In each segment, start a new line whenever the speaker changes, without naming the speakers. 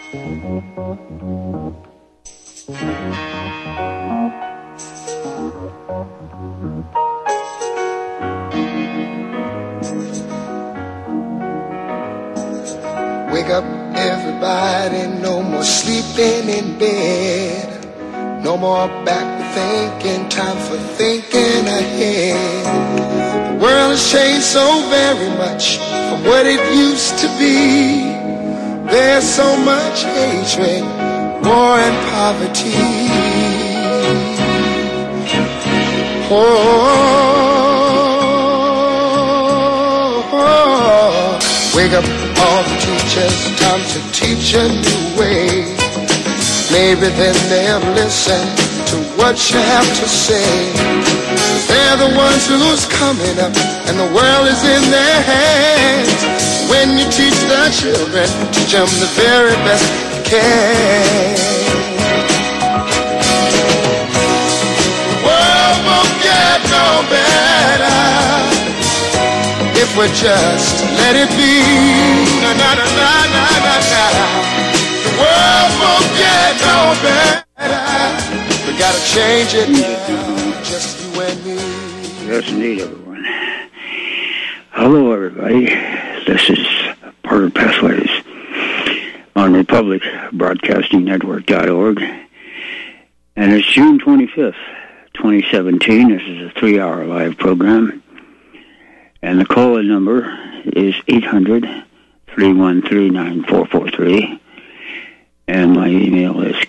Wake up, everybody, no more sleeping in bed. No more backward thinking, time for thinking ahead. The world has changed so very much from what it used to be. There's so much hatred, war and poverty. Wake up all the teachers, time to teach a new way. Maybe then they'll listen to what you have to say. They're the ones who's coming up, and the world is in their hands. When you teach the children, teach them the very best you can. The world won't get no better if we just let it be. Na na na na na na na. The world won't get no better. We gotta change it now, just you and me.
Yes, indeed, everyone. Hello, everybody. This is Parker Pathways on RepublicBroadcastingNetwork.org, and it's June 25th, 2017. This is a 3-hour live program. And the call-in number is 800-313-9443. And my email is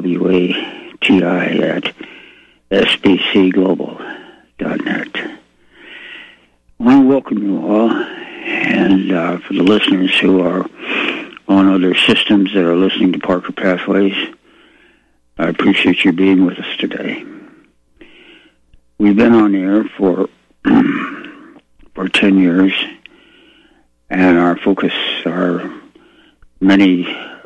kwati@sbcglobal.net. I want to welcome you all. And for the listeners who are on other systems that are listening to Parker Pathways, I appreciate you being with us today. We've been on air for 10 years, and our focus are many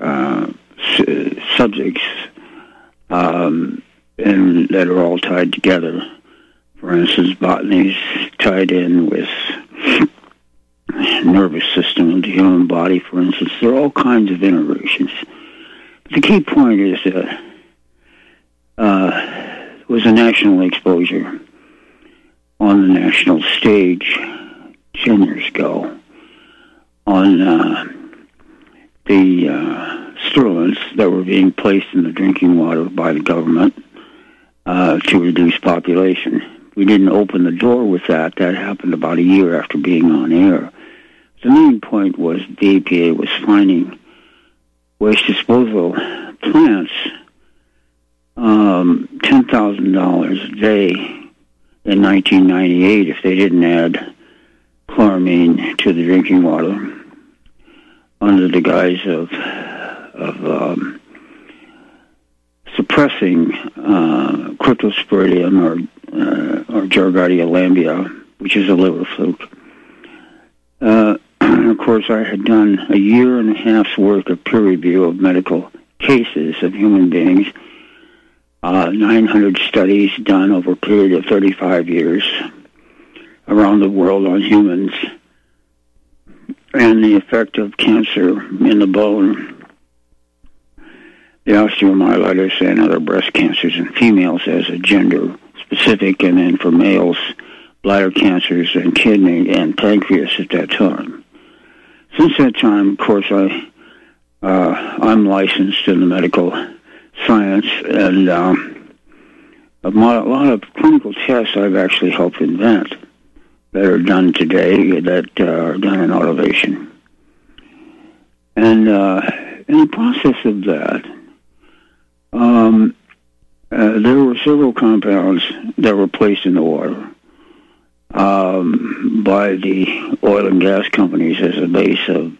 subjects and that are all tied together. For instance, botany's tied in with nervous system of the human body, for instance. There are all kinds of interrelations. But the key point is that it was a national exposure on the national stage 10 years ago on the stimulants that were being placed in the drinking water by the government to reduce population. We didn't open the door with that. That happened about a year after being on air. The main point was the EPA was finding waste disposal plants $10,000 a day in 1998 if they didn't add chloramine to the drinking water under the guise of suppressing cryptosporidium or Giardia lamblia, which is a liver fluke. Of course, I had done a year and a half's work of peer review of medical cases of human beings, 900 studies done over a period of 35 years around the world on humans, and the effect of cancer in the bone, the osteomyelitis, and other breast cancers in females as a gender specific, and then for males, bladder cancers and kidney and pancreas at that time. Since that time, of course, I'm licensed in the medical science, and a lot of clinical tests I've actually helped invent that are done today, that are done in automation. And in the process of that, there were several compounds that were placed in the water by the oil and gas companies as a base of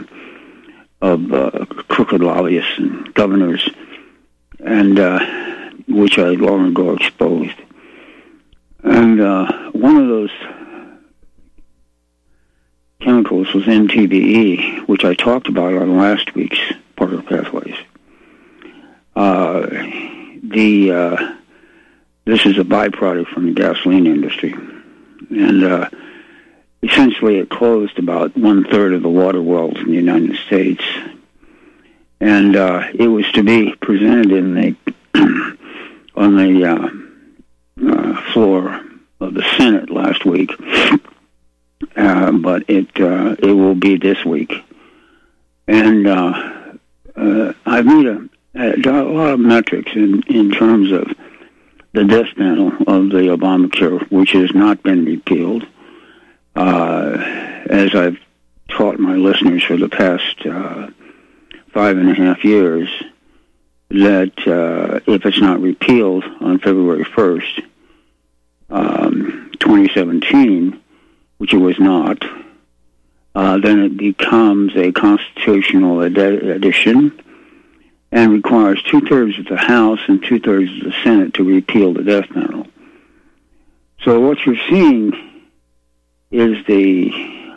crooked lobbyists and governors, and which I long ago exposed. And one of those chemicals was MTBE, which I talked about on last week's Parker Pathways. This is a byproduct from the gasoline industry, and essentially it closed about 1/3 of the water wells in the United States, And it was to be presented in the on the floor of the Senate last week, but it will be this week. And I've made a lot of metrics in terms of the death penalty of the Obamacare, which has not been repealed. As I've taught my listeners for the past 5.5 years, that if it's not repealed on February 1st, 2017, which it was not, then it becomes a constitutional addition and requires 2/3 of the House and 2/3 of the Senate to repeal the death penalty. So what you're seeing is the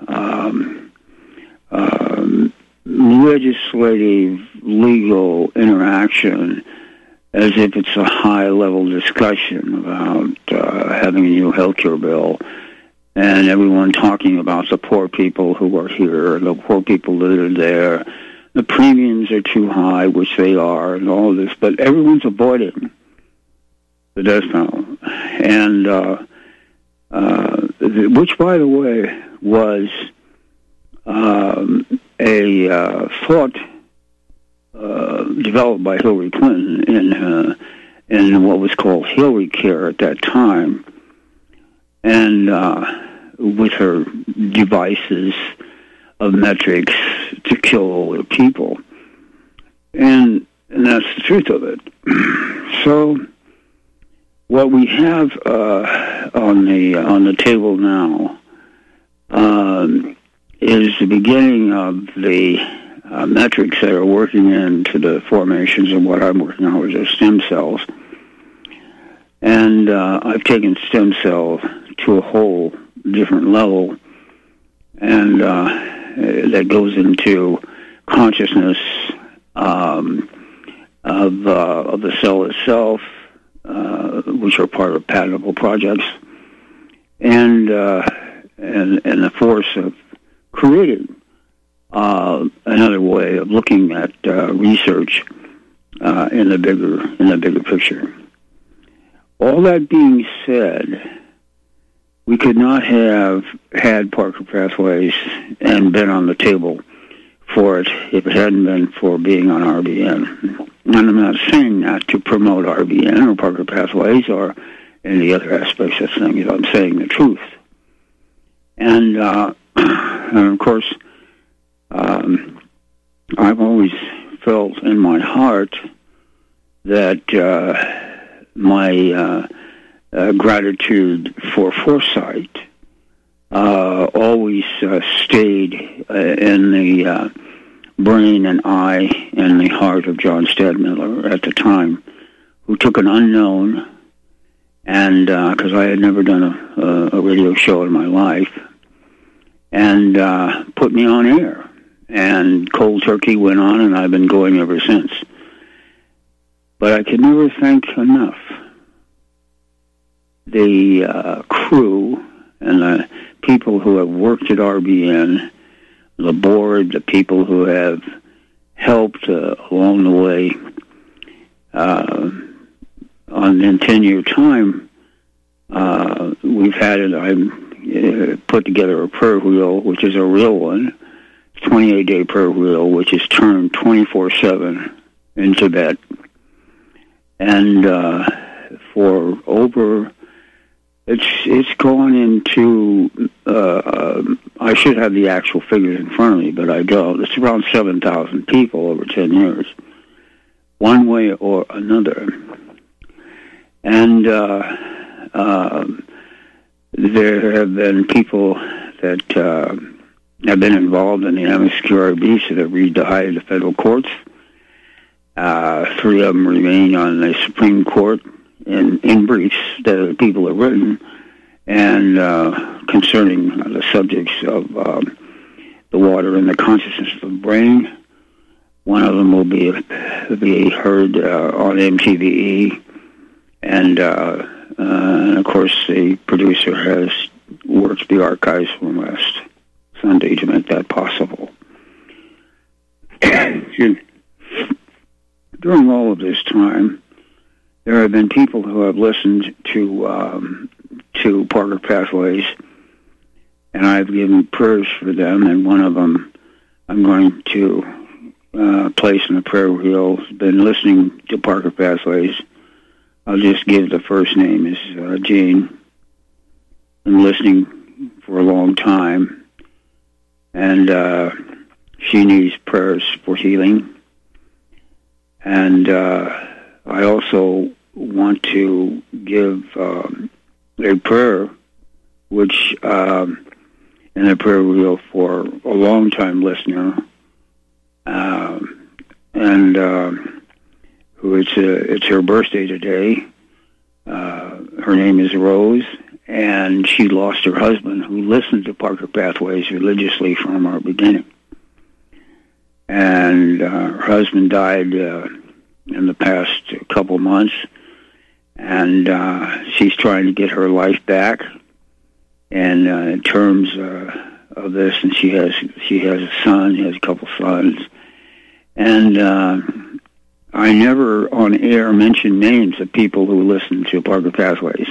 legislative, legal interaction as if it's a high-level discussion about having a new health care bill, and everyone talking about the poor people who are here, the poor people that are there. The premiums are too high, which they are, and all of this, but everyone's avoiding the death penalty. And which, by the way, was a thought developed by Hillary Clinton in what was called Hillary Care at that time, and with her devices of metrics to kill older people, and that's the truth of it. So, what we have on the table now is the beginning of the metrics that are working into the formations of what I'm working on, which are stem cells. And I've taken stem cell to a whole different level, and that goes into consciousness of the cell itself, which are part of patentable projects, and the force of creating another way of looking at research in the bigger picture. All that being said, we could not have had Parker Pathways and been on the table for it if it hadn't been for being on RBN. And I'm not saying that to promote RBN or Parker Pathways or any other aspects of things. I'm saying the truth. And of course, I've always felt in my heart that my gratitude for foresight always stayed in the brain and eye and the heart of John Stadtmiller at the time, who took an unknown, and because I had never done a radio show in my life, and put me on air. And cold turkey went on, and I've been going ever since. But I can never thank enough the crew and the people who have worked at RBN, the board, the people who have helped along the way. In 10-year time, we've had it. I put together a prayer wheel, which is a real one. 28-day prayer wheel, which is turned 24/7 in Tibet, and for over, it's gone into. I should have the actual figures in front of me, but I don't. It's around 7,000 people over 10 years, one way or another, and there have been people that have been involved in the MSQRB that have re-died the federal courts. 3 of them remain on the Supreme Court in briefs that people have written, and concerning the subjects of the water and the consciousness of the brain. One of them will be heard on MTVE, and of course the producer has worked the archives from last Sunday to make that possible. Excuse me. during all of this time, there have been people who have listened to Parker Pathways, and I've given prayers for them, and one of them I'm going to place in the prayer wheel has been listening to Parker Pathways. I'll just give the first name is Jane. Been listening for a long time, and she needs prayers for healing. And I also want to give a prayer, which in the prayer wheel for a long-time listener, and who it's her birthday today. Her name is Rose, and she lost her husband, who listened to Parker Pathways religiously from our beginning. And her husband died in the past couple months, and she's trying to get her life back. And in terms of this, and she has a son, has a couple sons, and I never on air mention names of people who listen to Parker Pathways,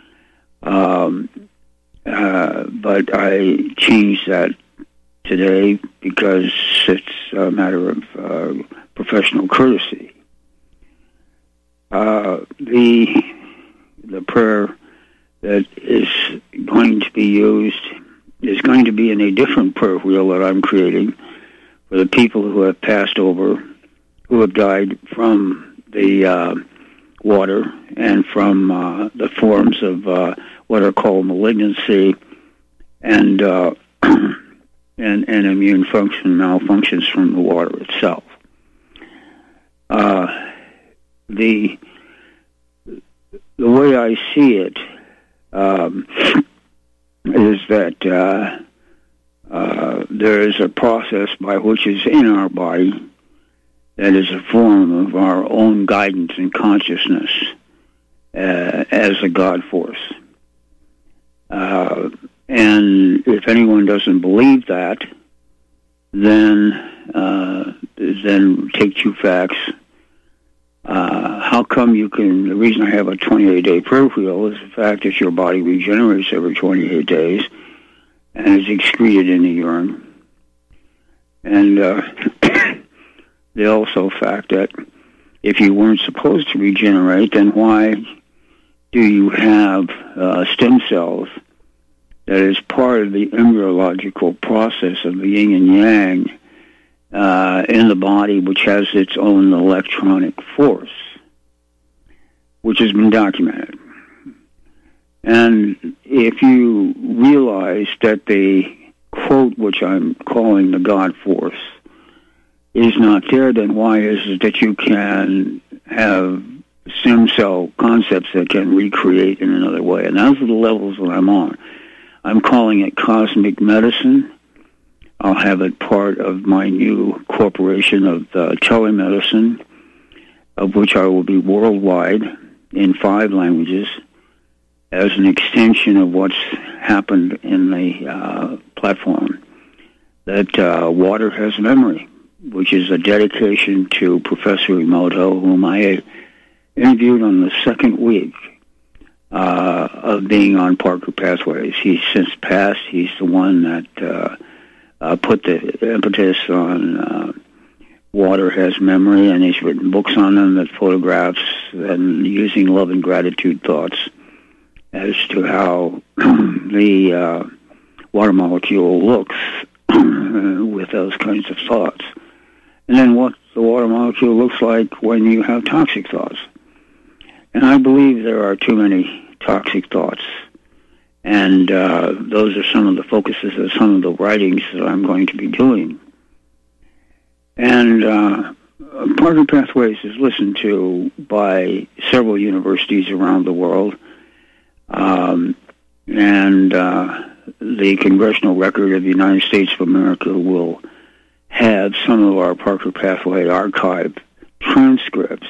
but I changed that today because it's a matter of professional courtesy. The prayer that is going to be used is going to be in a different prayer wheel that I'm creating for the people who have passed over, who have died from the water and from the forms of what are called malignancy and immune function malfunctions from the water itself. The way I see it is that there is a process by which is in our body that is a form of our own guidance and consciousness as a God force. And if anyone doesn't believe that, then take two facts. How come you can, the reason I have a 28-day prayer wheel is the fact that your body regenerates every 28 days and is excreted in the urine. And the also fact that if you weren't supposed to regenerate, then why do you have stem cells that is part of the embryological process of the yin and yang in the body, which has its own electronic force, which has been documented. And if you realize that the quote, which I'm calling the God force, is not there, then why is it that you can have stem cell concepts that can recreate in another way? And those are the levels that I'm on. I'm calling it cosmic medicine. I'll have it part of my new corporation of telemedicine, of which I will be worldwide in 5 languages as an extension of what's happened in the platform, that water has memory, which is a dedication to Professor Emoto, whom I interviewed on the 2nd week of being on Parker Pathways. He's since passed. He's the one that put the impetus on water has memory, and he's written books on them that photographs and using love and gratitude thoughts as to how the water molecule looks with those kinds of thoughts. And then what the water molecule looks like when you have toxic thoughts. And I believe there are too many toxic thoughts. And those are some of the focuses of some of the writings that I'm going to be doing. And Parker Pathways is listened to by several universities around the world. And the Congressional Record of the United States of America will have some of our Parker Pathway archive transcripts,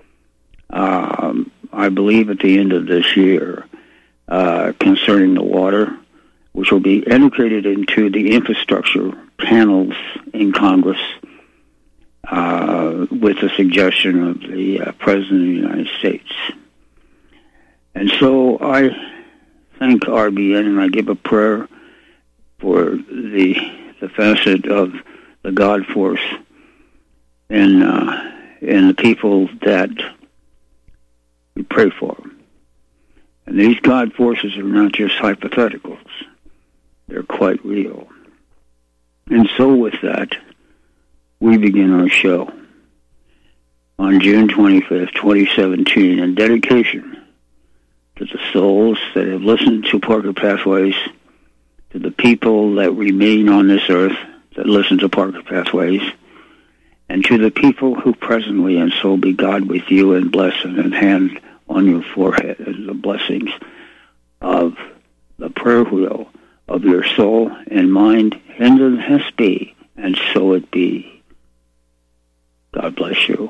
I believe at the end of this year, concerning the water, which will be integrated into the infrastructure panels in Congress, with the suggestion of the President of the United States. And so I thank RBN, and I give a prayer for the facet of the God force and the people that we pray for. And these God forces are not just hypotheticals. They're quite real. And so with that, we begin our show on June 25th, 2017, in dedication to the souls that have listened to Parker Pathways, to the people that remain on this earth that listen to Parker Pathways, and to the people who presently, and so be God with you, and bless and hand on your forehead the blessings of the prayer wheel of your soul and mind, and it has be, and so it be. God bless you.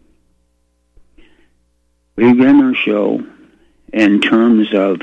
We begin our show in terms of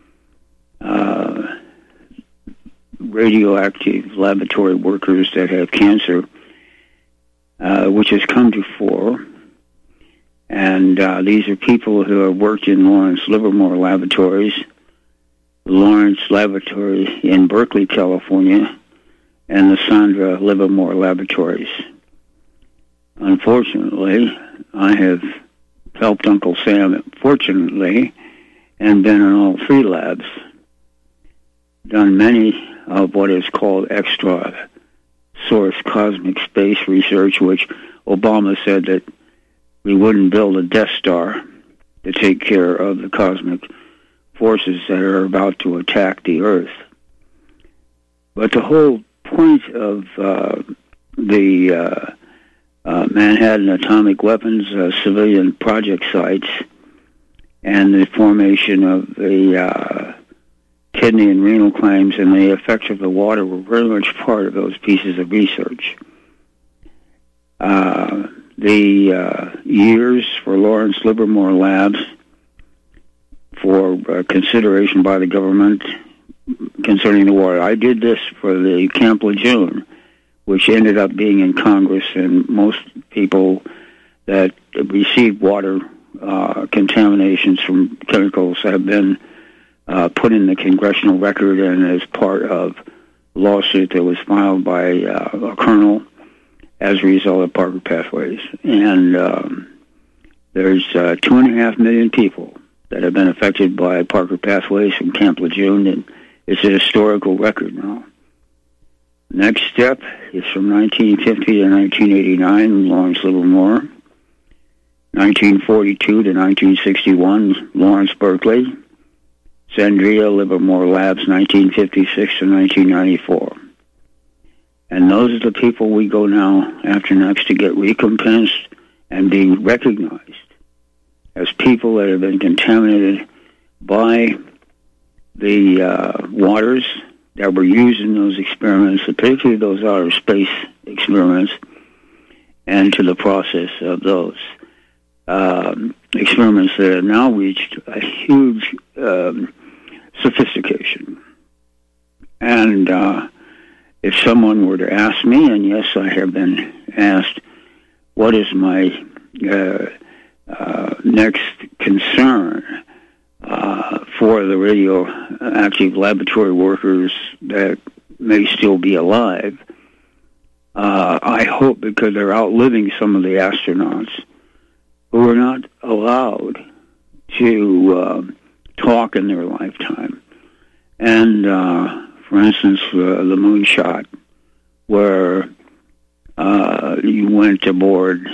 radioactive laboratory workers that have cancer, which has come to fore. And these are people who have worked in Lawrence Livermore Laboratories, Lawrence Laboratory in Berkeley, California, and the Sandra Livermore Laboratories. Unfortunately, I have helped Uncle Sam, fortunately, and been in all three labs, done many of what is called extra source cosmic space research, which Obama said that we wouldn't build a Death Star to take care of the cosmic forces that are about to attack the Earth. But the whole point of the Manhattan Atomic Weapons civilian project sites and the formation of the kidney and renal claims and the effects of the water were very much part of those pieces of research. The years for Lawrence Livermore Labs for consideration by the government concerning the water. I did this for the Camp Lejeune, which ended up being in Congress, and most people that received water contaminations from chemicals have been put in the congressional record and as part of a lawsuit that was filed by a colonel as a result of Parker Pathways. And there's 2.5 million people that have been affected by Parker Pathways from Camp Lejeune, and it's a historical record now. Next step is from 1950 to 1989, Lawrence Livermore. 1942 to 1961, Lawrence Berkeley. Sandria Livermore Labs, 1956 to 1994. And those are the people we go now after next to get recompensed and being recognized as people that have been contaminated by the waters that were used in those experiments, particularly those outer space experiments, and to the process of those experiments that have now reached a huge sophistication. And if someone were to ask me, and yes, I have been asked, what is my next concern for the radioactive laboratory workers that may still be alive, I hope, because they're outliving some of the astronauts who are not allowed to talk in their lifetime. And, for instance, the moonshot, where you went aboard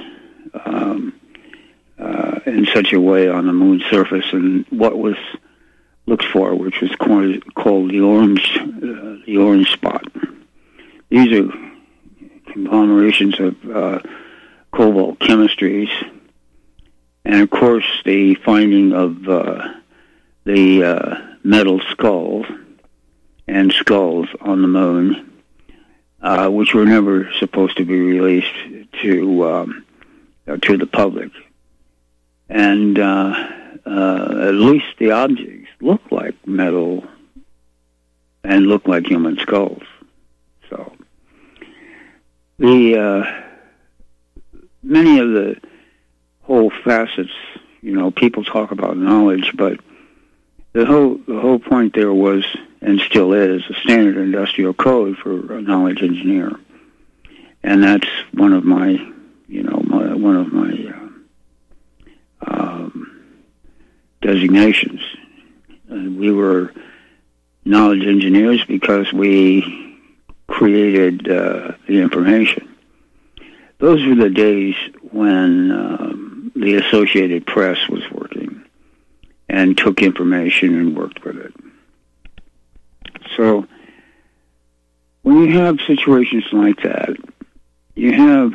in such a way on the moon's surface, and what was looked for, which was called the orange spot. These are conglomerations of cobalt chemistries, and of course the finding of the metal skulls and skulls on the moon, which were never supposed to be released to the public. And at least the objects look like metal and look like human skulls. So the many of the whole facets, people talk about knowledge, but the whole point there was, and still is, a standard industrial code for a knowledge engineer, and that's one of my designations. We were knowledge engineers because we created the information. Those were the days when the Associated Press was working and took information and worked with it. So when you have situations like that, you have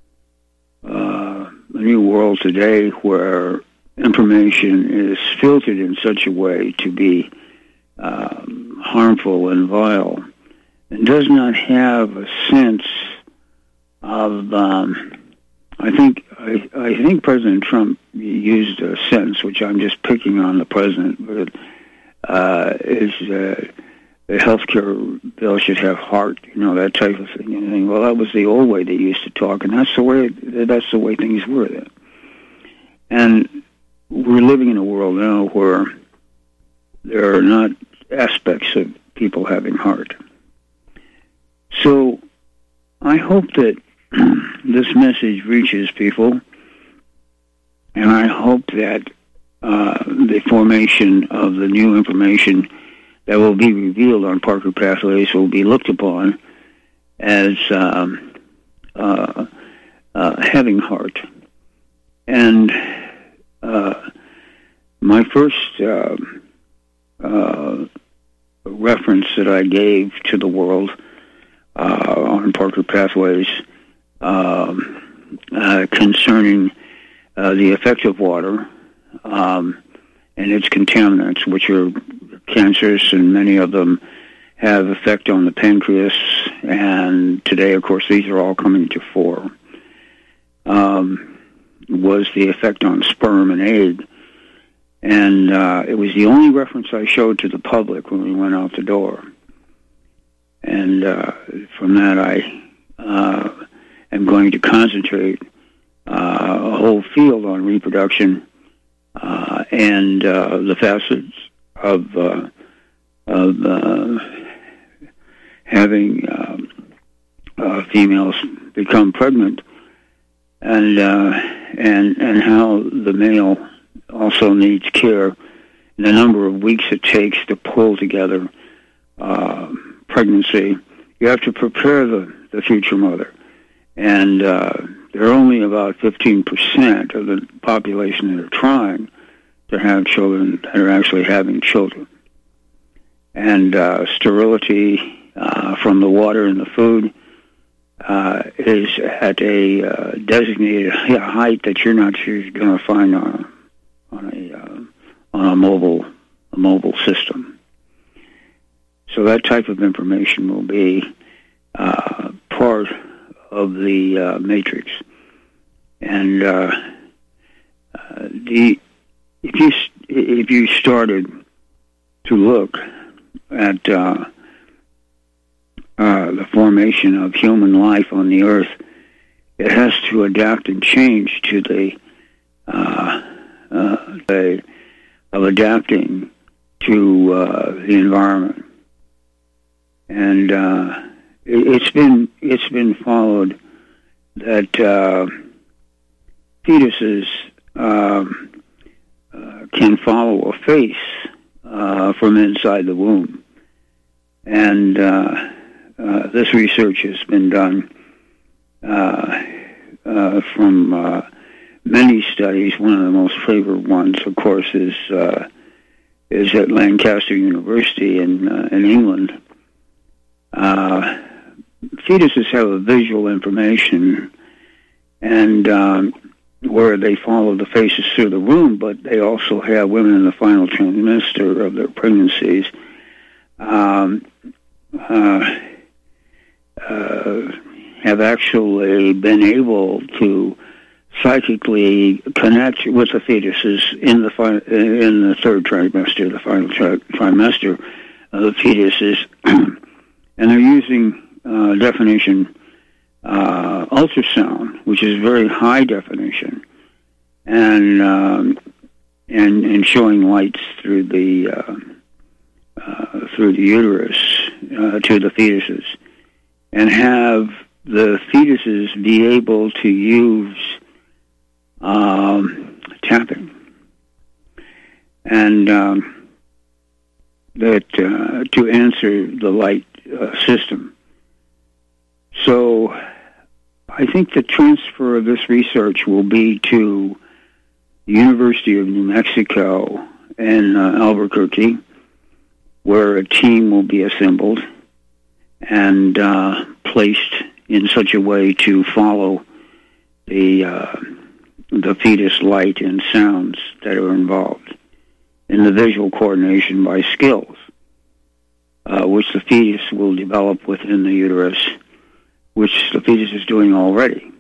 a new world today where information is filtered in such a way to be harmful and vile, and does not have a sense of. I think President Trump used a sentence, which I'm just picking on the president, but is the healthcare bill should have heart, that type of thing. And you think, well, that was the old way they used to talk, and that's the way things were then. And we're living in a world now where there are not aspects of people having heart. So I hope that this message reaches people, and I hope that the formation of the new information that will be revealed on Parker Pathways will be looked upon as having heart. And my first reference that I gave to the world on Parker Pathways concerning the effect of water and its contaminants, which are cancerous, and many of them have effect on the pancreas, and today, of course, these are all coming to fore, was the effect on sperm and egg. And it was the only reference I showed to the public when we went out the door. And from that, I am going to concentrate a whole field on reproduction and the facets of having females become pregnant, and how the male also needs care, and the number of weeks it takes to pull together pregnancy. You have to prepare the future mother, and there are only about 15% of the population that are trying to have children that are actually having children. And sterility from the water and the food is at a designated height that you're not sure you're going to find on a mobile system. So that type of information will be part of the matrix. And if you started to look at the formation of human life on the earth, it has to adapt and change to the of adapting to the environment. And it's been followed that fetuses can follow a face from inside the womb, and this research has been done from many studies. One of the most favorite ones, of course, is at Lancaster University in England. Fetuses have a visual information, and where they follow the faces through the womb, but they also have women in the final trimester of their pregnancies have actually been able to psychically connect with the fetuses in the third trimester, the final trimester of the fetuses, and they're using definition ultrasound, which is very high definition, and showing lights through the uterus to the fetuses, and have the fetuses be able to use tapping, and that to answer the light system. So I think the transfer of this research will be to the University of New Mexico in Albuquerque, where a team will be assembled and placed in such a way to follow the fetus light and sounds that are involved in the visual coordination by skills, which the fetus will develop within the uterus, which the fetus is doing already.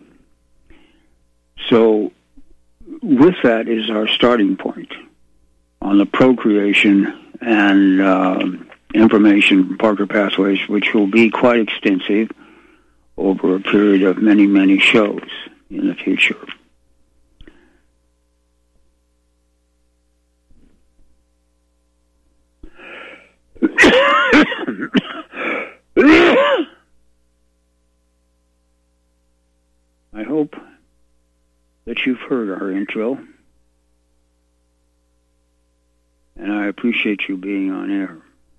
So with that is our starting point on the procreation and information from Parker Pathways, which will be quite extensive over a period of many, many shows in the future. I hope that you've heard our intro, and I appreciate you being on air.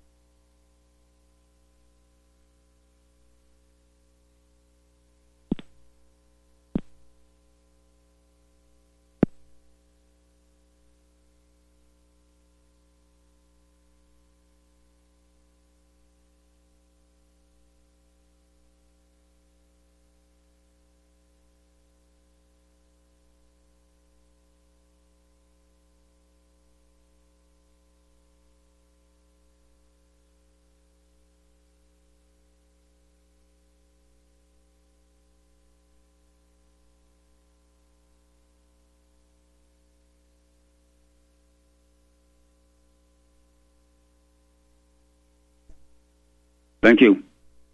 Thank you.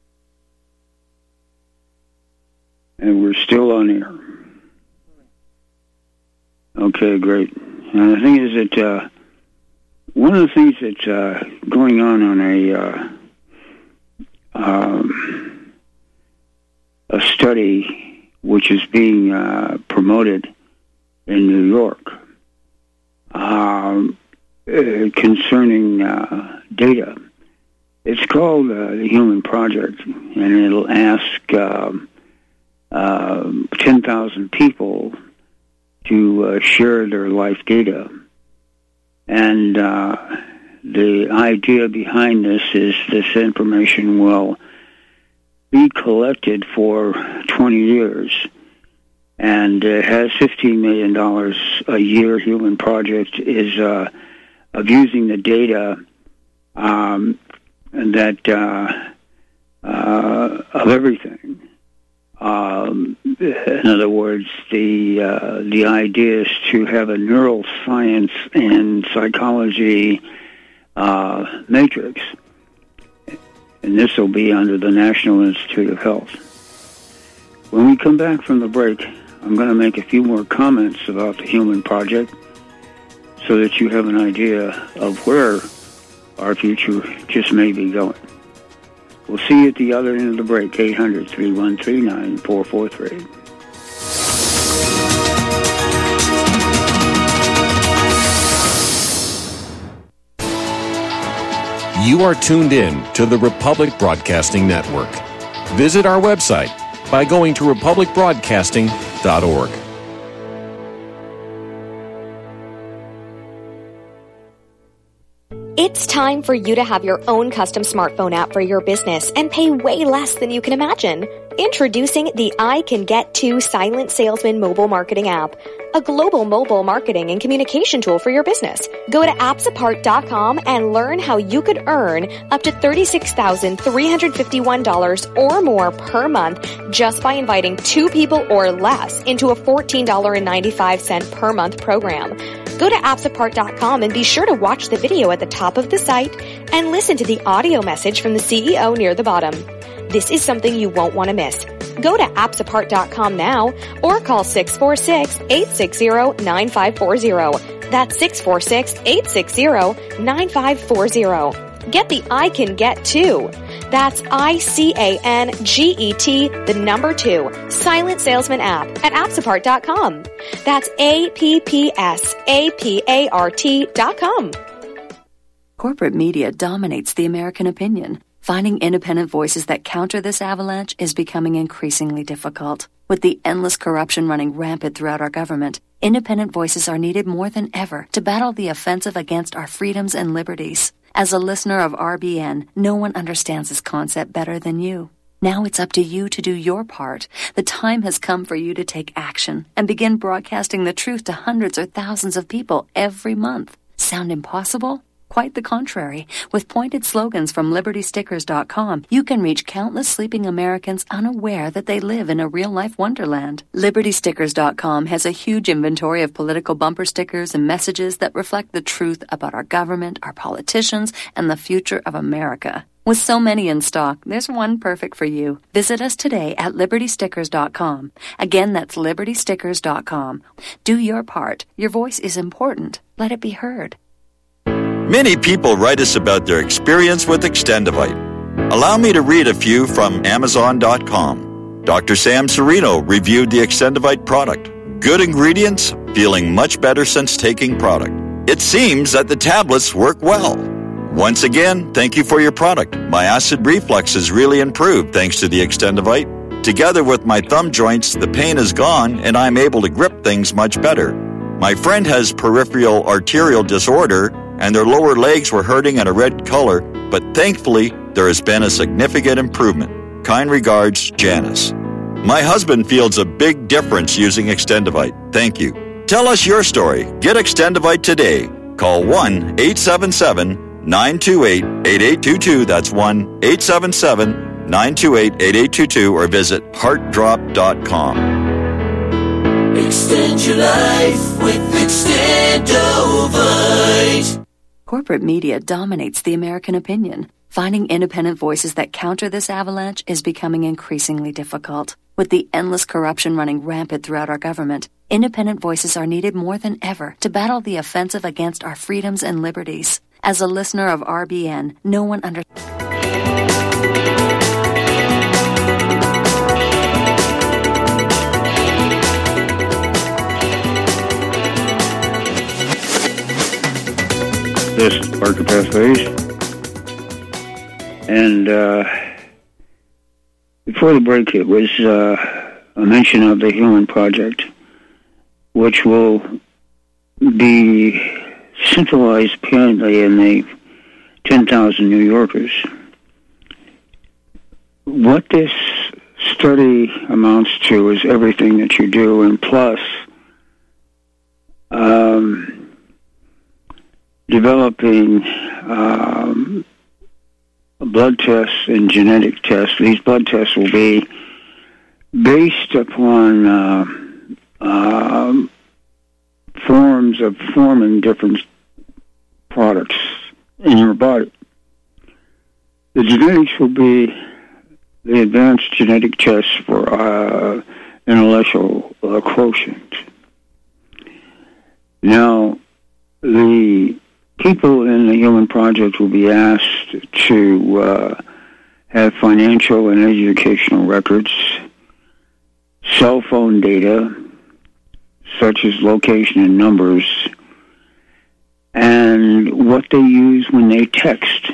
And we're still on air. Okay, great. And the thing is that one of the things that's going on a study which is being promoted in New York concerning data. It's called the Human Project, and it'll ask 10,000 people to share their life data. And the idea behind this is this information will be collected for 20 years, and it has $15 million a year. Human Project is of using the data that of everything. In other words, the idea is to have a neuroscience and psychology matrix, and this will be under the National Institute of Health. When we come back from the break, I'm going to make a few more comments about the Human Project so that you have an idea of where our future just may be going. We'll see you at the other end of the break, 800-313-9443.
You are tuned in to the Republic Broadcasting Network. Visit our website by going to republicbroadcasting.org.
It's time for you to have your own custom smartphone app for your business and pay way less than you can imagine. Introducing the I Can Get To Silent Salesman mobile marketing app, a global mobile marketing and communication tool for your business. Go to appsapart.com and learn how you could earn up to $36,351 or more per month just by inviting 2 people or less into a $14.95 per month program. Go to appsapart.com and be sure to watch the video at the top of the site and listen to the audio message from the CEO near the bottom. This is something you won't want to miss. Go to appsapart.com now or call 646-860-9540. That's 646-860-9540. Get the I Can Get 2. That's ICANGET, the number 2, Silent Salesman app at appsapart.com. That's APPSAPART.com.
Corporate media dominates the American opinion. Finding independent voices that counter this avalanche is becoming increasingly difficult. With the endless corruption running rampant throughout our government, independent voices are needed more than ever to battle the offensive against our freedoms and liberties. As a listener of RBN, no one understands this concept better than you. Now it's up to you to do your part. The time has come for you to take action and begin broadcasting the truth to hundreds or thousands of people every month. Sound impossible? Quite the contrary. With pointed slogans from LibertyStickers.com, you can reach countless sleeping Americans unaware that they live in a real-life wonderland. LibertyStickers.com has a huge inventory of political bumper stickers and messages that reflect the truth about our government, our politicians, and the future of America. With so many in stock, there's one perfect for you. Visit us today at LibertyStickers.com. Again, that's LibertyStickers.com. Do your part. Your voice is important. Let it be heard.
Many people write us about their experience with Extendivite. Allow me to read a few from Amazon.com. Dr. Sam Serino reviewed the Extendivite product. Good ingredients, feeling much better since taking product. It seems that the tablets work well. Once again, thank you for your product. My acid reflux has really improved thanks to the Extendivite. Together with my thumb joints, the pain is gone and I'm able to grip things much better. My friend has peripheral arterial disorder and their lower legs were hurting in a red color, but thankfully, there has been a significant improvement. Kind regards, Janice. My husband feels a big difference using Extendivite. Thank you. Tell us your story. Get Extendivite today. Call 1-877-928-8822. That's 1-877-928-8822 or visit heartdrop.com.
Extend your life with Extendivite.
Corporate media dominates the American opinion. Finding independent voices that counter this avalanche is becoming increasingly difficult. With the endless corruption running rampant throughout our government, independent voices are needed more than ever to battle the offensive against our freedoms and liberties. As a listener of RBN, no one understands.
This is Parker Pathways. And before the break, it was a mention of the Human Project, which will be centralized apparently in the 10,000 New Yorkers. What this study amounts to is everything that you do, and plus developing blood tests and genetic tests. These blood tests will be based upon forms of forming different products in your body. The genetics will be the advanced genetic tests for intellectual quotient. Now, the people in the Human Project will be asked to have financial and educational records, cell phone data, such as location and numbers, and what they use when they text.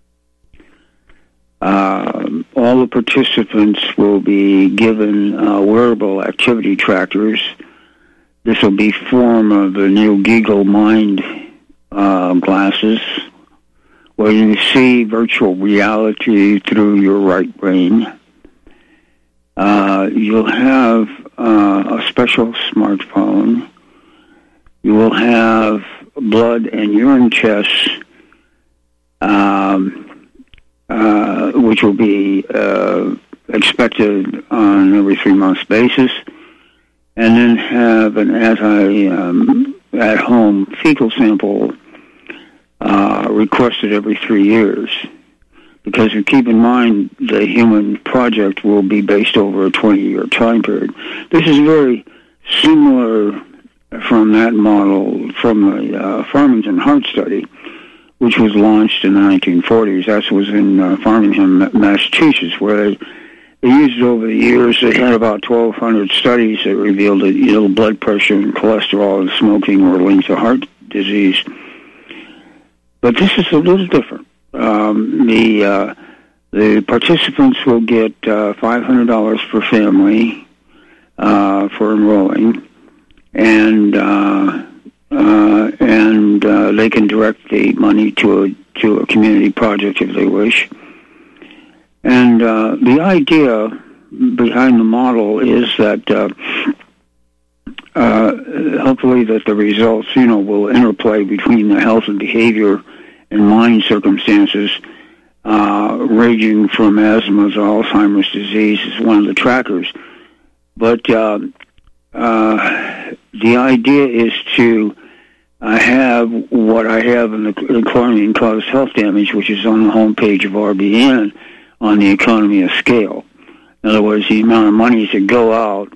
All the participants will be given wearable activity trackers. This will be form of the new Giggle Mind glasses, where you see virtual reality through your right brain. You'll have a special smartphone. You will have blood and urine tests, which will be expected on every 3 months basis, and then have an at-home fecal sample requested every 3 years, because you keep in mind the human project will be based over a 20-year time period. This is very similar from that model from the Farmington Heart Study, which was launched in the 1940s. That was in Farmington, Massachusetts, where they used it over the years. They had about 1,200 studies that revealed that blood pressure and cholesterol and smoking were linked to heart disease. But this is a little different. The participants will get $500 per family for enrolling, and they can direct the money to a community project if they wish. And the idea behind the model is that hopefully that the results, will interplay between the health and behavior and mind circumstances ranging from asthma to Alzheimer's disease is one of the trackers. But the idea is to have what I have in the chlorine-caused health damage, which is on the homepage of RBN, on the economy of scale. In other words, the amount of money to go out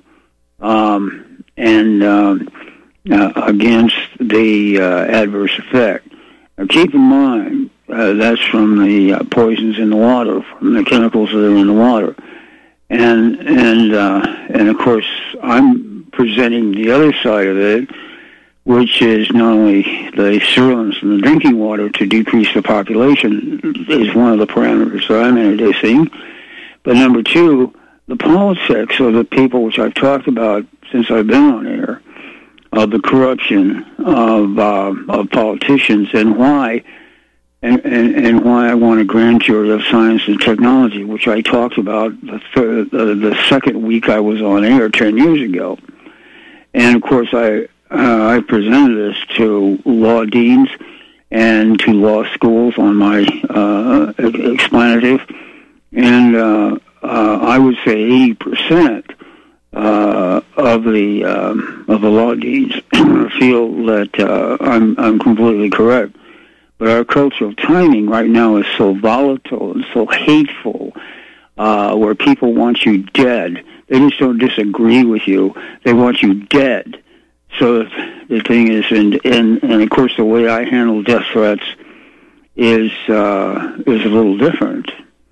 against the adverse effect. Now, keep in mind, that's from the poisons in the water, from the chemicals that are in the water. And of course, I'm presenting the other side of it, which is not only the surveillance in the drinking water to decrease the population is one of the parameters that I'm introducing. But number two, the politics of the people, which I've talked about since I've been on air, of the corruption of politicians, and why why I want a grand jury of science and technology, which I talked about the second week I was on air 10 years ago. And of course, I presented this to law deans and to law schools on my explanative, and I would say 80% of the law deans feel that I'm completely correct. But our culture of timing right now is so volatile and so hateful, where people want you dead. They just don't disagree with you; they want you dead. So the thing is, and of course, the way I handle death threats is a little different.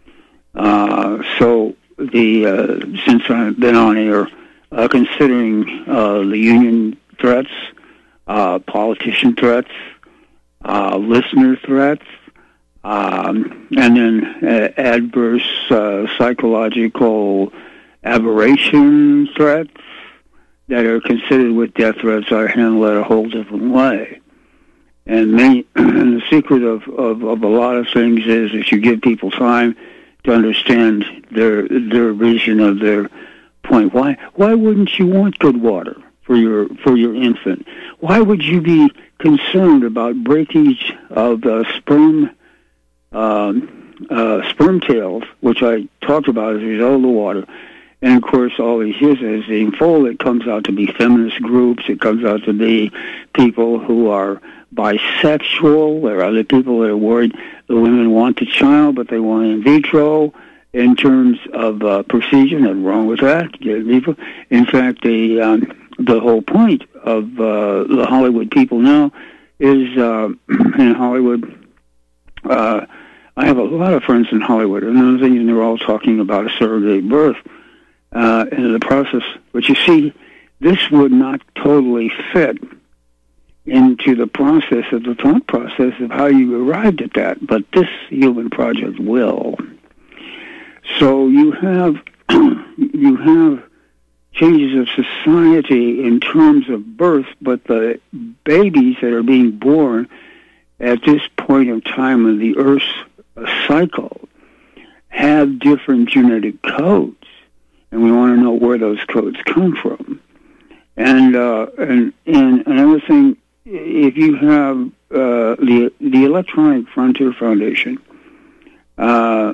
So since I've been on air, considering the union threats, politician threats, listener threats, and then adverse psychological aberration threats that are considered with death threats, I handle it a whole different way. And the secret of a lot of things is that you give people time to understand their vision of their point. Why wouldn't you want good water for your infant? Why would you be concerned about breakage of sperm tails, which I talked about as a result of the water? And of course, all these years as being full, it comes out to be feminist groups. It comes out to be people who are bisexual. There are other people that are worried the women want the child, but they want in vitro in terms of procedure. Nothing wrong with that. In fact, the whole point of the Hollywood people now is in Hollywood. I have a lot of friends in Hollywood, and they're all talking about a surrogate birth. In the process, but you see, this would not totally fit into the process of the thought process of how you arrived at that, but this human project will. So you have changes of society in terms of birth, but the babies that are being born at this point of time of the Earth's cycle have different genetic codes. And we want to know where those codes come from. And another thing, if you have the Electronic Frontier Foundation are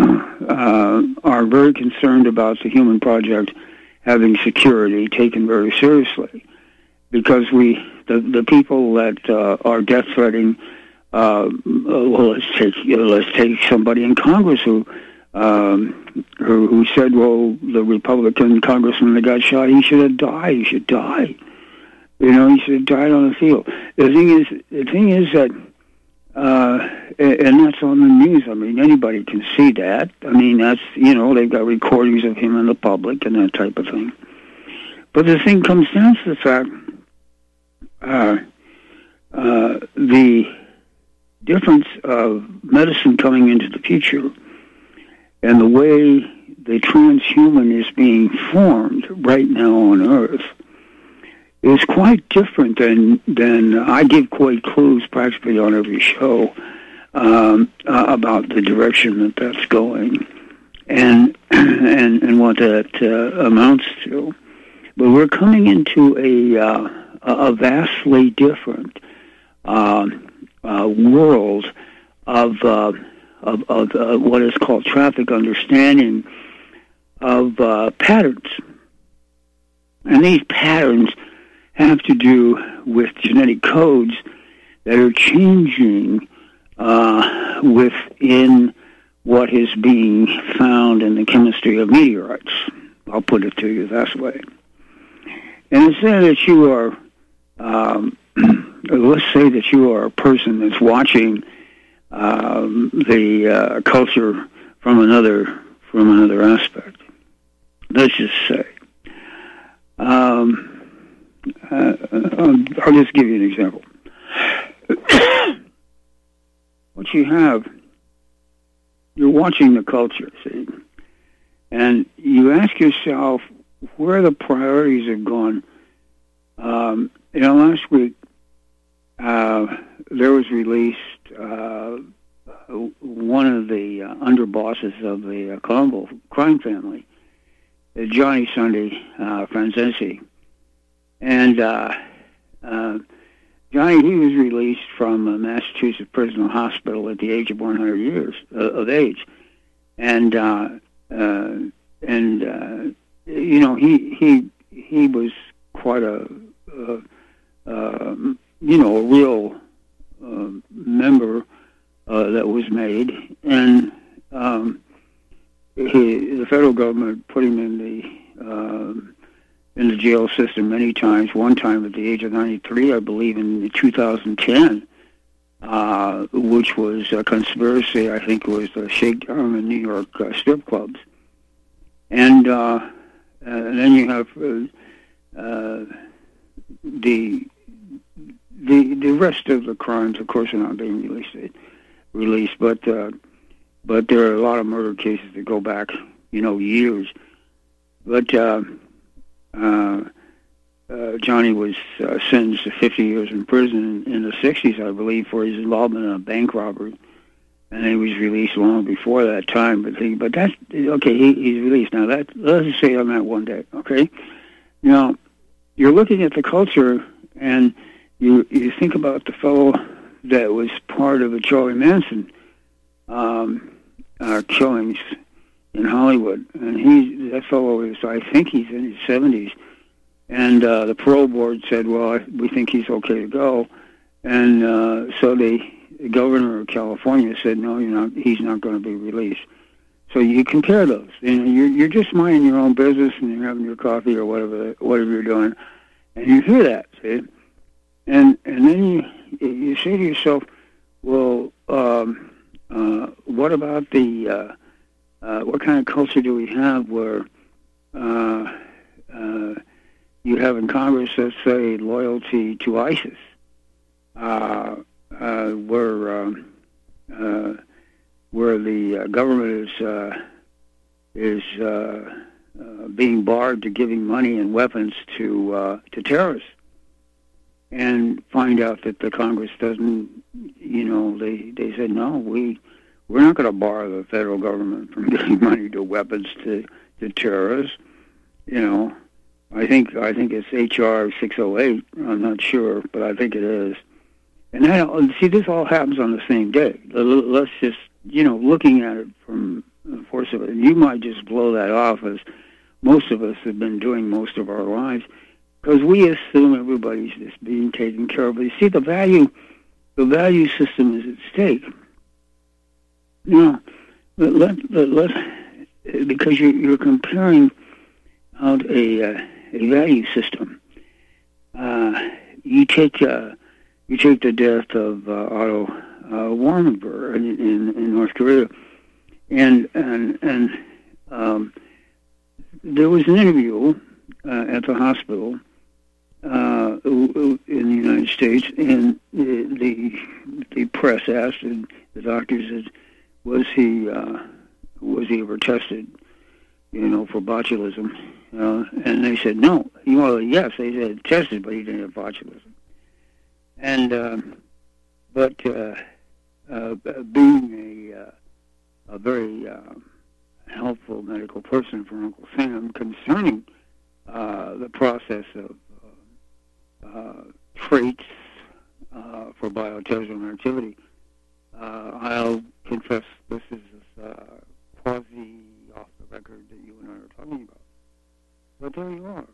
very concerned about the human project having security taken very seriously, because the people that are death threatening well, let's take somebody in Congress who said, well, the Republican congressman that got shot, he should have died. He should die. You know, he should have died on the field. The thing is that, and that's on the news. I mean, anybody can see that. I mean, that's, you know, they've got recordings of him in the public and that type of thing. But the thing comes down to the fact, the difference of medicine coming into the future and the way the transhuman is being formed right now on Earth is quite different than I give quite clues practically on every show about the direction that's going and what that amounts to. But we're coming into a vastly different world of what is called traffic understanding of patterns, and these patterns have to do with genetic codes that are changing within what is being found in the chemistry of meteorites. I'll put it to you that way. And instead that you are, let's say that you are a person that's watching the culture from another aspect. Let's just say. I'll just give you an example. What you have, you're watching the culture, see, and you ask yourself where the priorities have gone. Last week there was released one of the underbosses of the Colombo crime family, Johnny Sunday Franzese. And Johnny, he was released from a Massachusetts prison hospital at the age of 100 years of age, and you know, he was quite a real member that was made, and the federal government put him in the jail system many times. One time at the age of 93, I believe, in 2010, which was a conspiracy. I think it was a shakedown in New York strip clubs, and then you have the rest of the crimes. Of course, are not being released, but there are a lot of murder cases that go back, years. But Johnny was sentenced to 50 years in prison in the 60s, I believe, for his involvement in a bank robbery, and he was released long before that time. But that's okay. He's released now. Let's just say on that one day. Okay, now you're looking at the culture, and you think about the fellow that was part of the Charlie Manson killings in Hollywood, and that fellow is, I think he's in his 70s, and the parole board said, well, we think he's okay to go, and so the governor of California said, no, he's not going to be released. So you compare those. You're just minding your own business, and you're having your coffee or whatever you're doing, and you hear that, see? And then you say to yourself, well, what about the what kind of culture do we have where you have in Congress, let's say, loyalty to ISIS, where the government is being barred to giving money and weapons to terrorists, and find out that the Congress doesn't, they said, no, we're not going to bar the federal government from giving money to weapons to terrorists. I think it's H.R. 608. I'm not sure, but I think it is. And this all happens on the same day. Let's just, looking at it from the force of it, you might just blow that off, as most of us have been doing most of our lives, because we assume everybody's just being taken care of. But you see, the value the value system is at stake. Now, because you're comparing out a value system. You take the death of Otto Warmbier in North Korea, and there was an interview at the hospital in the United States, and the press asked, and the doctor said, was he ever tested, for botulism? And they said no. Well, yes, they said tested, but he didn't have botulism. And but being a very helpful medical person for Uncle Sam concerning the process of traits for bioterrorism activity, I'll confess this is quasi off the record that you and I are talking about. But there you are.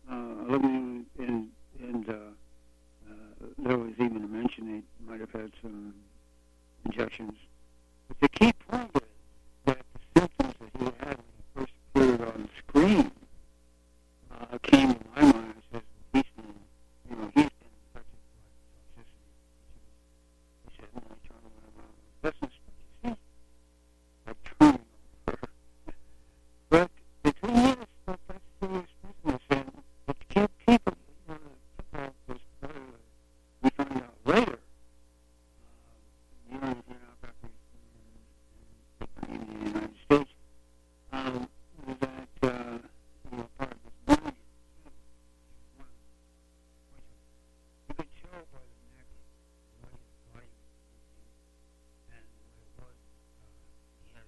There was even a mention they might have had some injections. But the key point is that the symptoms that he had when he first appeared on the screen came to my mind and says, he's been infected by toxicity. He said, I turned around business, but you see, I turned over. But the thing is that that's serious business, and it can't people, was part of it. We found out later, you're not back in the United States, that part of his money, you could tell by the neck what his body was thinking and what it was he had in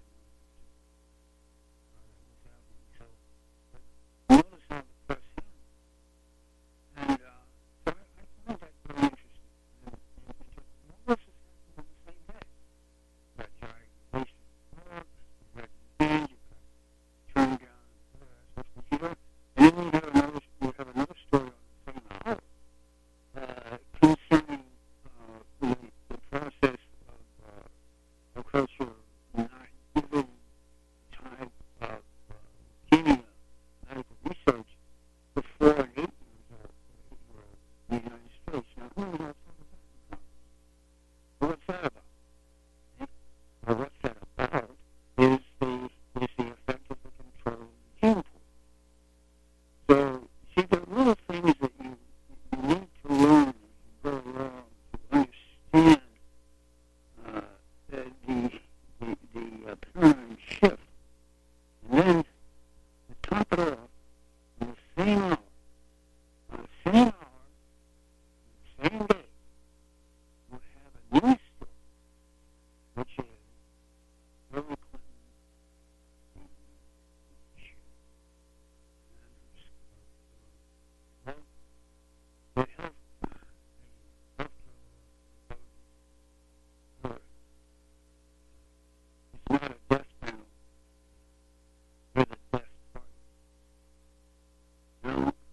mind that was happening. So, notice how the press him. And so I find that very interesting. And all this is happening on the same day. You've got triangulation of work, you've got revenge, you've got turning down other aspects of the hero. And then you have another story on the same hour concerning the process of culture not giving type of leukemia medical research before an 8 years old in the United States. Now, who knows what's that about? Well, what's that about is the effect of the control of the gene pool. So, see, there are little things that you need to learn as you go along to understand the paradigm shift. And then, to top it off, on the same hour, on the same day, you have a news story, which is Hillary Clinton being shot. Well, the health it's not a death panel. They're the death party. Now,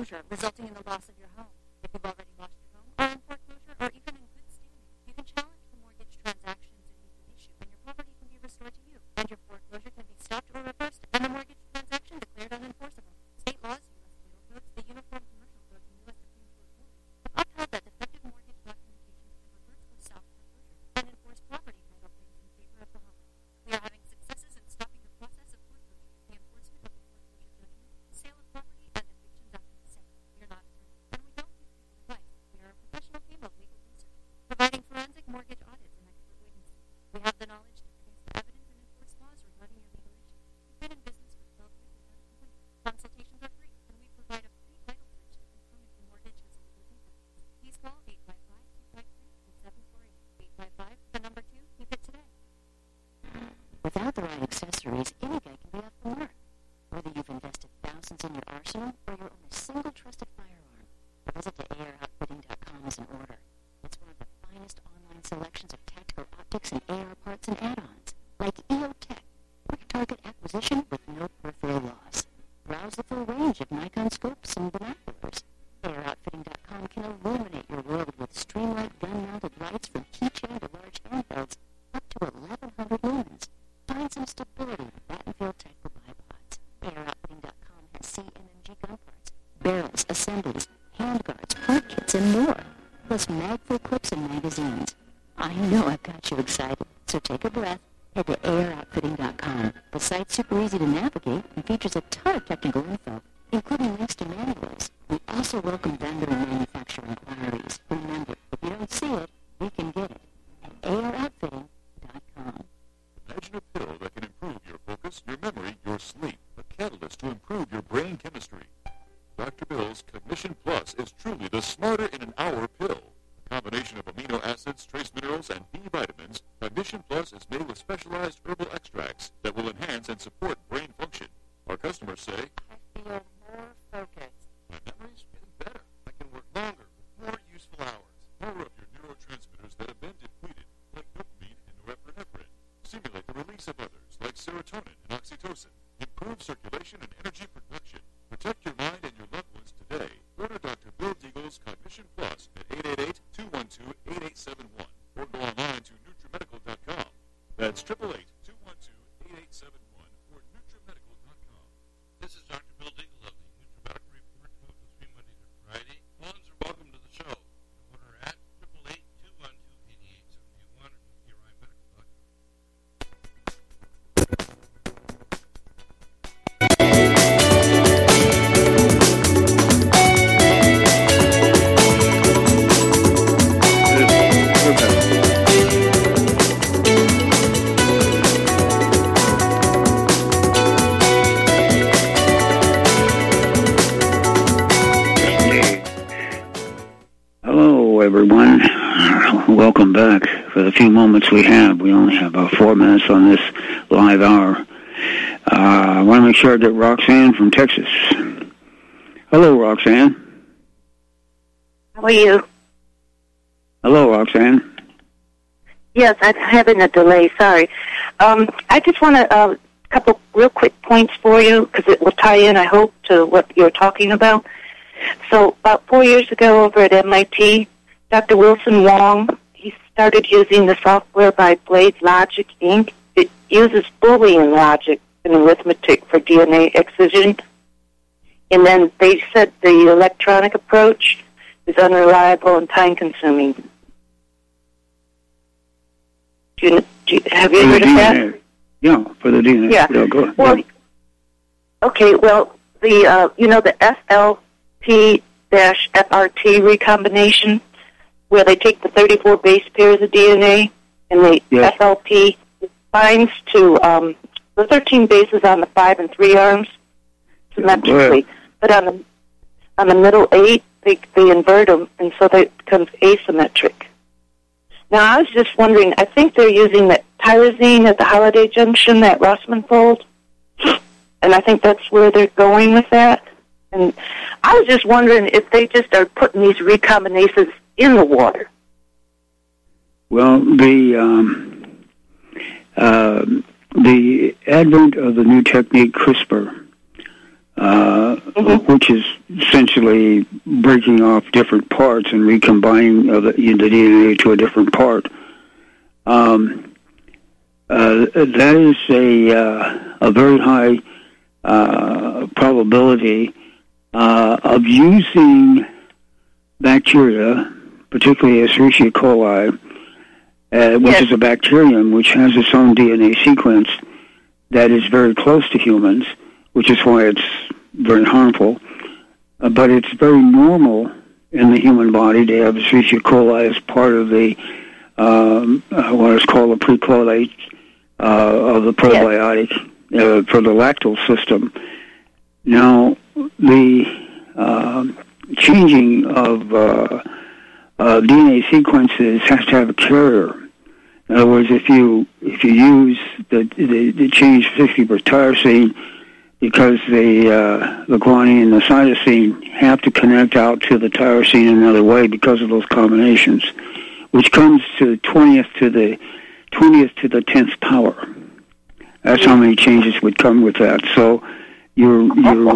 foreclosure, resulting in the loss of your home. If you've already lost your home, or in foreclosure, or even in good standing, you can challenge the mortgage transactions and meet the issue, and your property can be restored to you, and your foreclosure can be stopped or reversed, and the mortgage transaction declared unenforceable. State laws, U.S. Penal Codes, the Uniform Commercial Code, and U.S. Supreme Court rulings have upheld that defective mortgage documentation can reverse or stop foreclosure and enforce property title claims in favor of the homeowner. We are having successes in stopping the process of foreclosure, the enforcement of the foreclosure judgment, the sale of property, and evictions after the sale. We are not attorneys, and we don't give legal advice. We are a professional team of legal research, providing forensic mortgage audits and expert witnesses. We have the knowledge to produce the evidence and enforce laws regarding your legal issues. We've been in business for 12 years without a complaint. Consultations are free, and we provide a free title search to confirm if your mortgage has a legal defect. Please call 855-253-8748. 855, the number 2, keep it today. Without the right accessories, any guy can be off the mark. Whether you've invested thousands in your arsenal or you own a single trusted firearm, a visit to AROutfitting.com is in order. It's one of the finest online selections of tactical optics and AR parts and add-ons, like EOTech, quick target acquisition with no peripheral loss. Browse the full range of Nikon scopes and binoculars. AROutfitting.com can illuminate your world with streamlined gun-mounted lights from keychain to large handhelds up to 1,100 lumens. Find some stability with Battenfield Tactical bipods. AROutfitting.com has CMMG gun parts, barrels, assemblies, handguards, part kits, and more, plus mag-full clips and magazines. I know I've got you excited, so take a breath. Head to AROutfitting.com. The site's super easy to navigate and features a ton of technical info, including links to manuals. We also welcome vendor and manufacturer inquiries. Remember, if you don't see it, we can get it at AROutfitting.com.
Imagine a pill that can improve your focus, your memory, your sleep. A catalyst to improve your brain chemistry. Dr. Bill's Cognition Plus is truly the smarter in an hour pill. A combination of amino acids, trace minerals, and B vitamins, Cognition Plus is made with specialized herbal extracts that will enhance and support brain function. Our customers say,
I feel more focused.
My memory's getting better. I can work longer with more useful hours. Power up your neurotransmitters that have been depleted, like dopamine and norepinephrine. Simulate the release of others, like serotonin and oxytocin. Improve circulation and energy production. Protect your mind and your loved ones today. Order Dr. Bill Deagle's Cognition Plus at 888-212-8871 or go online to NutriMedical.com. That's 888-212-8871 or NutriMedical.com.
This is Dr. Bill Deagle of the NutriMedical Report, 2 to 3 Monday to Friday. Callers are welcome to the show. Order at 888-212-8871 or NutriMedical.com.
Hello, everyone. Welcome back. For the few moments we have, we only have about 4 minutes on this live hour. I want to make sure I get Roxanne from Texas. Hello, Roxanne.
How are you?
Hello, Roxanne.
Yes, I'm having a delay. Sorry. I just want a couple real quick points for you because it will tie in, I hope, to what you're talking about. So about 4 years ago over at MIT, Dr. Wilson Wong, he started using the software by Blade Logic, Inc. It uses Boolean logic and arithmetic for DNA excision. And then they said the electronic approach is unreliable and time-consuming. Have you heard of that?
Yeah, for the DNA.
Yeah.
Go ahead.
Well, okay, well, the the SLP-FRT recombination, where they take the 34 base pairs of DNA and the FLP binds to the 13 bases on the 5 and 3 arms symmetrically, but on the middle 8, they invert them, and so they becomes asymmetric. Now, I was just wondering, I think they're using that tyrosine at the Holiday Junction, that Rossmann fold, and I think that's where they're going with that. And I was just wondering if they just are putting these recombinases in the water.
Well, the advent of the new technique CRISPR which is essentially breaking off different parts and recombining the DNA to a different part. That is a very high probability of using bacteria, particularly Escherichia coli, which is a bacterium which has its own DNA sequence that is very close to humans, which is why it's very harmful. But it's very normal in the human body to have Escherichia coli as part of the what is called a prechlorate of the probiotic for the lactose system. Now, the changing of DNA sequences has to have a carrier. In other words, if you use the change 50 per tyrosine, because the guanine and the cytosine have to connect out to the tyrosine in another way because of those combinations, which comes to 20th to the 10th power. That's how many changes would come with that. So you're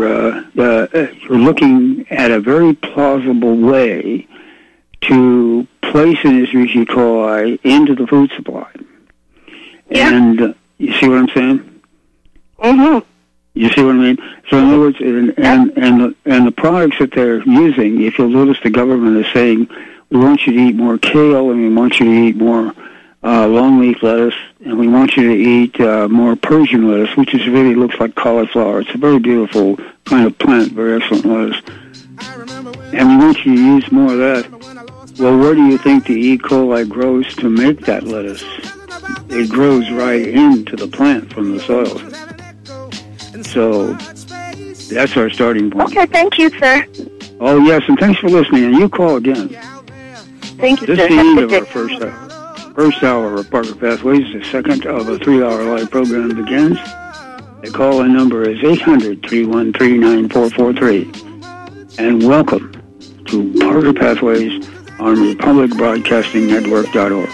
looking at a very plausible way to place an Escherichia coli into the food supply. Yeah. And you see what I'm saying?
Mm-hmm.
You see what I mean? So in other words, and the products that they're using, if you'll notice, the government is saying, we want you to eat more kale, and we want you to eat more long-leaf lettuce, and we want you to eat more Persian lettuce, which really looks like cauliflower. It's a very beautiful kind of plant, very excellent lettuce. And we want you to use more of that. Well, where do you think the E. coli grows to make that lettuce? It grows right into the plant from the soil. So that's our starting point.
Okay, thank you, sir.
Oh, yes, and thanks for listening. And you call again.
Thank you,
this
sir.
This is the end of our first hour of Parker Pathways. The second of a 3-hour live program begins. The call-in number is 800-313-9443. And welcome to Parker Pathways on RepublicBroadcastingNetwork.org.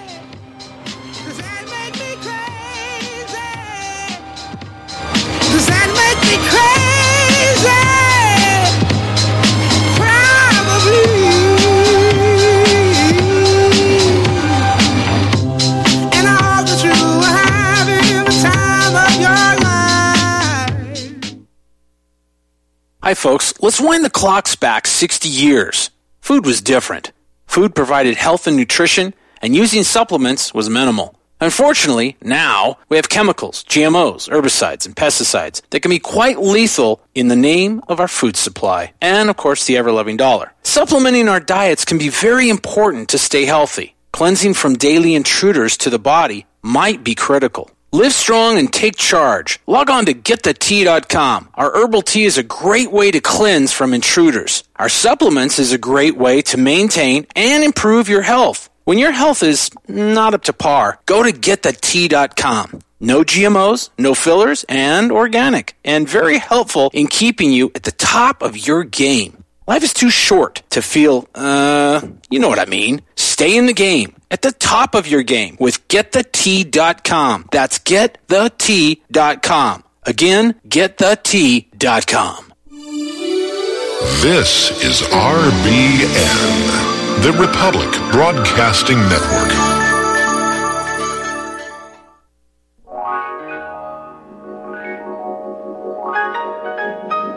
Hi folks, let's wind the clocks back 60 years. Food was different. Food provided health and nutrition, and using supplements was minimal. Unfortunately, now we have chemicals, GMOs, herbicides, and pesticides that can be quite lethal in the name of our food supply, and of course the ever-loving dollar. Supplementing our diets can be very important to stay healthy. Cleansing from daily intruders to the body might be critical. Live strong and take charge. Log on to GetTheTea.com. Our herbal tea is a great way to cleanse from intruders. Our supplements is a great way to maintain and improve your health. When your health is not up to par, go to GetTheTea.com. No GMOs, no fillers, and organic. And very helpful in keeping you at the top of your game. Life is too short to feel, you know what I mean. Stay in the game, at the top of your game with GetTheTea.com. That's GetTheTea.com. Again, GetTheTea.com.
This is RBN, the Republic Broadcasting Network.